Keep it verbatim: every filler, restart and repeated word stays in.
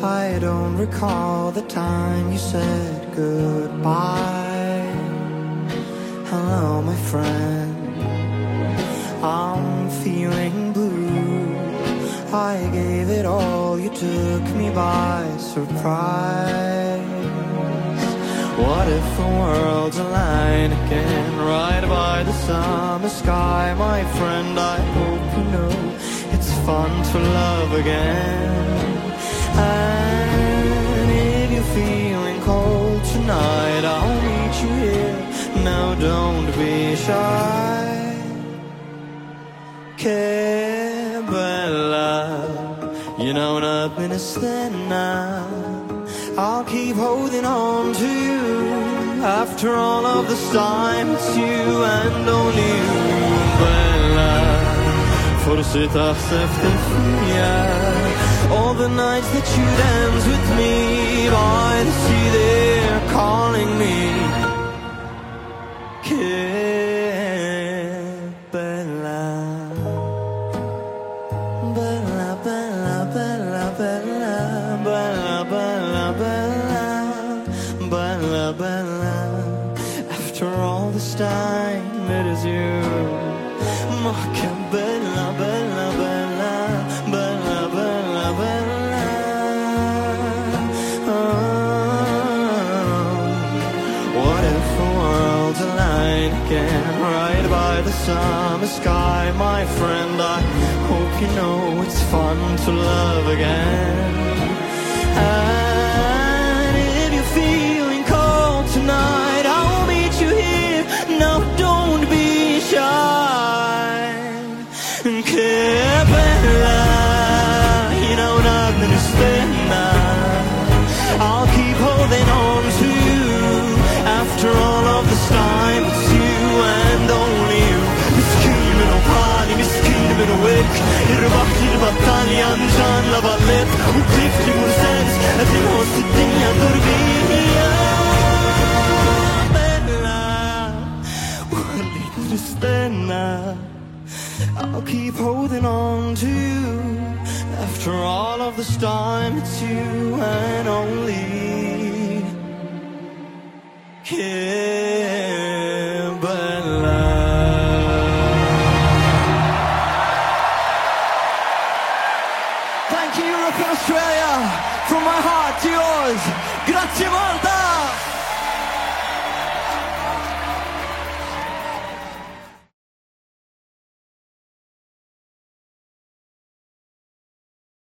I don't recall the time you said goodbye. Hello, my friend, I'm feeling blue. I gave it all, you took me by surprise. What if the world's aligned again, right by the summer sky? My friend, I hope you know it's fun to love again. And if you're feeling cold tonight, I'll meet you here. Now don't be shy. Che bella, you know nothing is stand now. I'll keep holding on to you. After all of this time, it's you and only you. Bella, forse taħseb fija. All the nights that you dance with me by the sea, they're calling me. Che bella, bella, bella, bella, bella, bella, bella, bella, bella, bella. After all this time, it is you. Ma che bella, bella, bella, bella, bella, bella. Oh, what if the world's aligned again, right by the summer sky? My friend, I hope you know it's fun to love again. And if you're feeling cold tonight, I'll meet you here. No, don't be shy. Che bella, you know nothing is fair now. I'll keep holding on to you. After all of this time, it's you and only you. Miskin minn pali, miskin minn wek. Irbaħti l-battalja nġan la ballet. U tifli mur sens, għed inħoss id-dinja durbija. Bella, u għallit nistenna. I'll keep holding on to you. After all of this time, it's you and only. Che bella. Thank you, Europe and Australia. From my heart to yours. Grazie molto.